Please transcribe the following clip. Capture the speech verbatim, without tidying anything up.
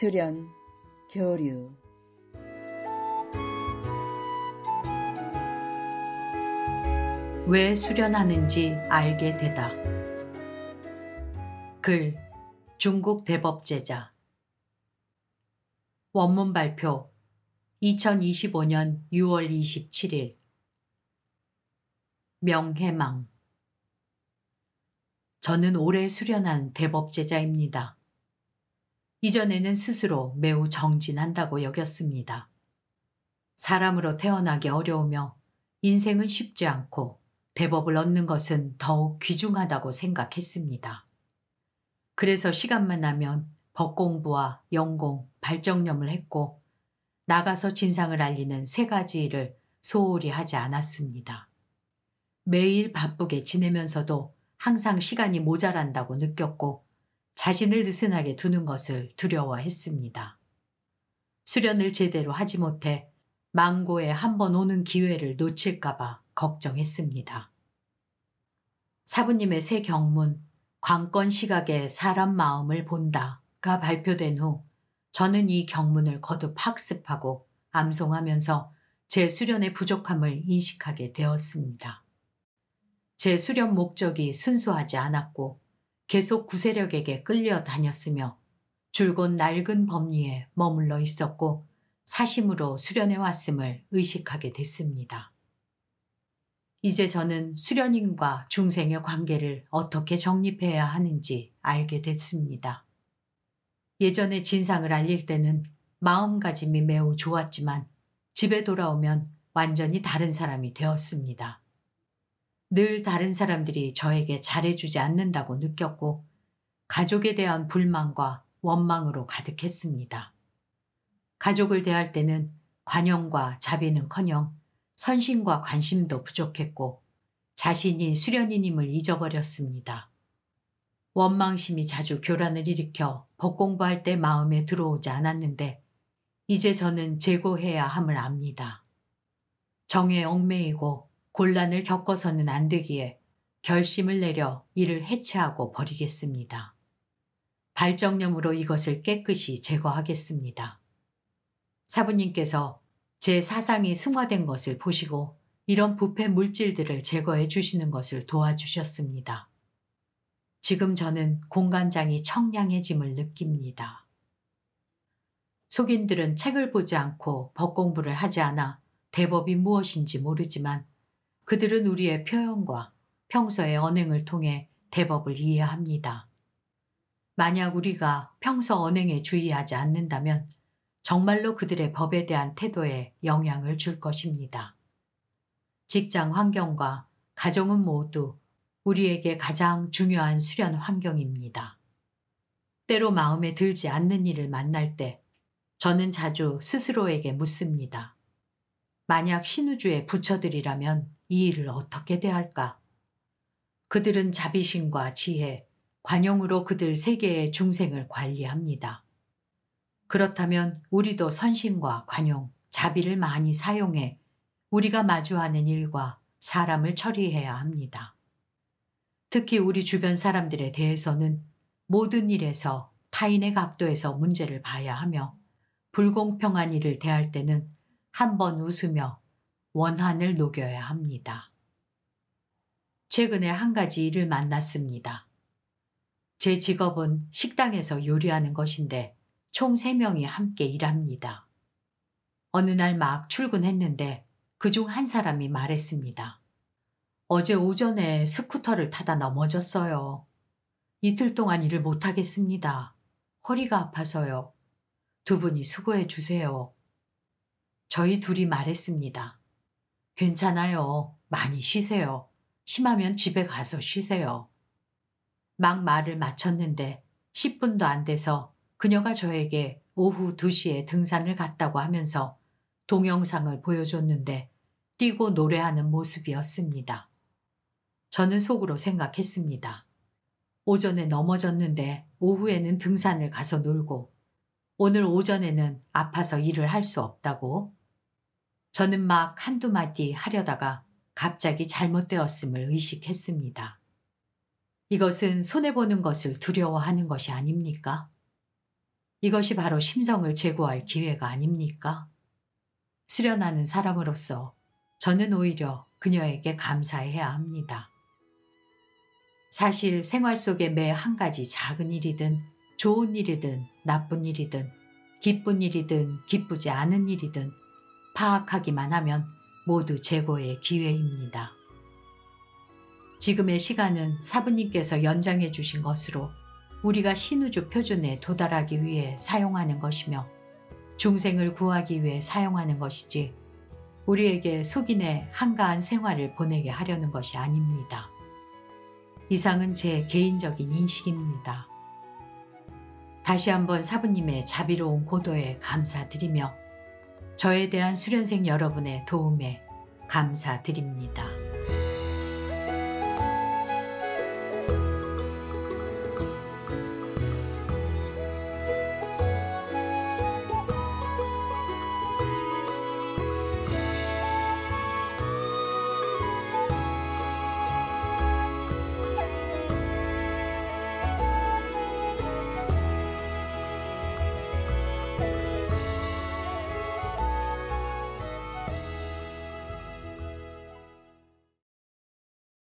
수련, 교류. 왜 수련하는지 알게 되다. 글, 중국 대법제자. 원문 발표 이천이십오 년 유월 이십칠일. 명해망. 저는 오래 수련한 대법제자입니다. 이전에는 스스로 매우 정진한다고 여겼습니다. 사람으로 태어나기 어려우며 인생은 쉽지 않고 대법을 얻는 것은 더욱 귀중하다고 생각했습니다. 그래서 시간만 나면 법 공부와 연공, 발정념을 했고 나가서 진상을 알리는 세 가지 일을 소홀히 하지 않았습니다. 매일 바쁘게 지내면서도 항상 시간이 모자란다고 느꼈고 자신을 느슨하게 두는 것을 두려워했습니다. 수련을 제대로 하지 못해 망고에 한 번 오는 기회를 놓칠까봐 걱정했습니다. 사부님의 새 경문 관건 시각에 사람 마음을 본다가 발표된 후 저는 이 경문을 거듭 학습하고 암송하면서 제 수련의 부족함을 인식하게 되었습니다. 제 수련 목적이 순수하지 않았고 계속 구세력에게 끌려다녔으며 줄곧 낡은 법리에 머물러 있었고 사심으로 수련해 왔음을 의식하게 됐습니다. 이제 저는 수련인과 중생의 관계를 어떻게 정립해야 하는지 알게 됐습니다. 예전에 진상을 알릴 때는 마음가짐이 매우 좋았지만 집에 돌아오면 완전히 다른 사람이 되었습니다. 늘 다른 사람들이 저에게 잘해주지 않는다고 느꼈고 가족에 대한 불만과 원망으로 가득했습니다. 가족을 대할 때는 관용과 자비는커녕 선심과 관심도 부족했고 자신이 수련인임을 잊어버렸습니다. 원망심이 자주 교란을 일으켜 법 공부할 때 마음에 들어오지 않았는데 이제 저는 제고해야 함을 압니다. 정에 얽매이고 곤란을 겪어서는 안 되기에 결심을 내려 이를 해체하고 버리겠습니다. 발정념으로 이것을 깨끗이 제거하겠습니다. 사부님께서 제 사상이 승화된 것을 보시고 이런 부패 물질들을 제거해 주시는 것을 도와주셨습니다. 지금 저는 공간장이 청량해짐을 느낍니다. 속인들은 책을 보지 않고 법 공부를 하지 않아 대법이 무엇인지 모르지만 그들은 우리의 표현과 평소의 언행을 통해 대법을 이해합니다. 만약 우리가 평소 언행에 주의하지 않는다면 정말로 그들의 법에 대한 태도에 영향을 줄 것입니다. 직장 환경과 가정은 모두 우리에게 가장 중요한 수련 환경입니다. 때로 마음에 들지 않는 일을 만날 때 저는 자주 스스로에게 묻습니다. 만약 신우주의 부처들이라면 이 일을 어떻게 대할까? 그들은 자비심과 지혜, 관용으로 그들 세계의 중생을 관리합니다. 그렇다면 우리도 선심과 관용, 자비를 많이 사용해 우리가 마주하는 일과 사람을 처리해야 합니다. 특히 우리 주변 사람들에 대해서는 모든 일에서 타인의 각도에서 문제를 봐야 하며 불공평한 일을 대할 때는 한번 웃으며 원한을 녹여야 합니다. 최근에 한 가지 일을 만났습니다. 제 직업은 식당에서 요리하는 것인데 총 세 명이 함께 일합니다. 어느 날 막 출근했는데 그중 한 사람이 말했습니다. 어제 오전에 스쿠터를 타다 넘어졌어요. 이틀 동안 일을 못하겠습니다. 허리가 아파서요. 두 분이 수고해 주세요. 저희 둘이 말했습니다. 괜찮아요. 많이 쉬세요. 심하면 집에 가서 쉬세요. 막 말을 마쳤는데 십 분도 안 돼서 그녀가 저에게 오후 두 시에 등산을 갔다고 하면서 동영상을 보여줬는데 뛰고 노래하는 모습이었습니다. 저는 속으로 생각했습니다. 오전에 넘어졌는데 오후에는 등산을 가서 놀고 오늘 오전에는 아파서 일을 할 수 없다고? 저는 막 한두 마디 하려다가 갑자기 잘못되었음을 의식했습니다. 이것은 손해보는 것을 두려워하는 것이 아닙니까? 이것이 바로 심성을 제고할 기회가 아닙니까? 수련하는 사람으로서 저는 오히려 그녀에게 감사해야 합니다. 사실 생활 속의 매 한 가지 작은 일이든 좋은 일이든 나쁜 일이든 기쁜 일이든 기쁘지 않은 일이든 파악하기만 하면 모두 제고의 기회입니다. 지금의 시간은 사부님께서 연장해 주신 것으로 우리가 신우주 표준에 도달하기 위해 사용하는 것이며 중생을 구하기 위해 사용하는 것이지 우리에게 속인의 한가한 생활을 보내게 하려는 것이 아닙니다. 이상은 제 개인적인 인식입니다. 다시 한번 사부님의 자비로운 고도에 감사드리며 저에 대한 수련생 여러분의 도움에 감사드립니다.